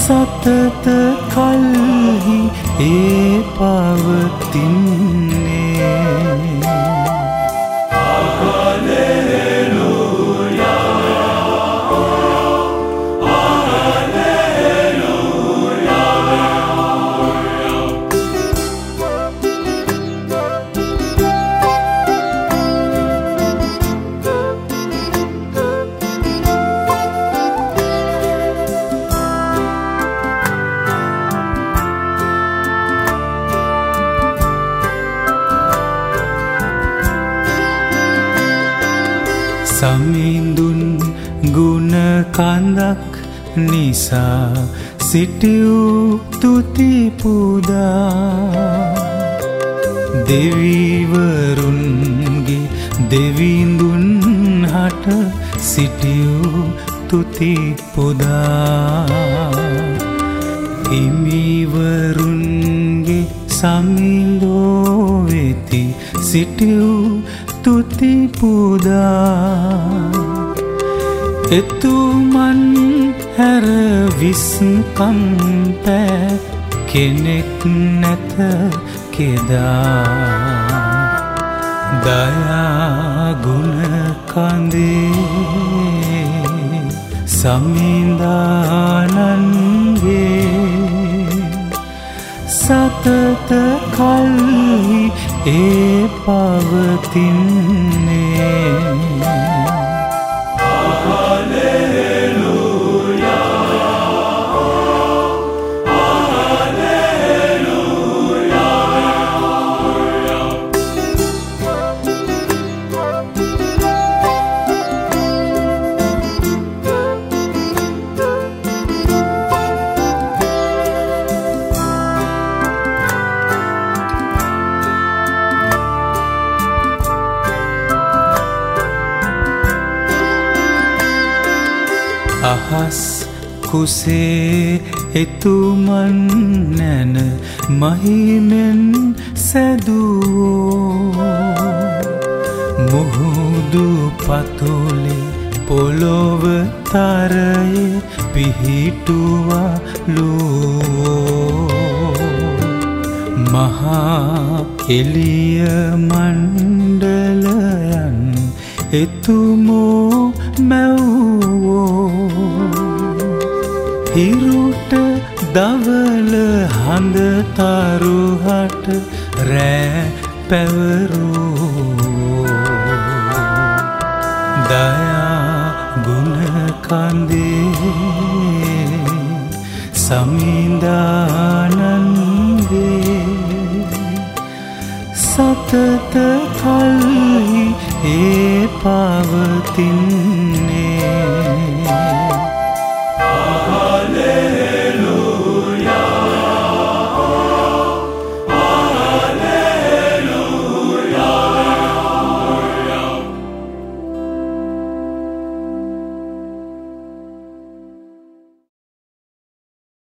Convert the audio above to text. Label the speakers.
Speaker 1: සතත කල්හි ඒ පවතින්නේ. සමිඳුන් ගුණ කඳක් නිසා සිටියූ තුති පුදා දෙවිවරුන්ගේ දෙවිඳුන් හට සිටියූ තුති පුදා හිමිවරුන්ගේ සමිඳෝ වෙති සිටියූ තුති පුදා එතුමන් හැර විස්කම් පෑ කෙනෙක් නැත කෙදා දයා ගුණ කඳේ සමිඳානන්ගේ සතත කල්හි ඒ පවතින්නේ. අහස් කුසේ එතුමන් නැන මහිමෙන් සැදුවෝ මුහුදු පතුලේ පොළොව තරයේ පිහිටුවලෝ මහා එළිය මණ්ඩලයන් එතුමෝ මැව්වෝ හිරුට දවල හඳ තරුහට රෑ පැවරූ දයා ගුණ කඳේ සමිඳානන්ගේ සතත කල්හි ඒ පවතින්නේ.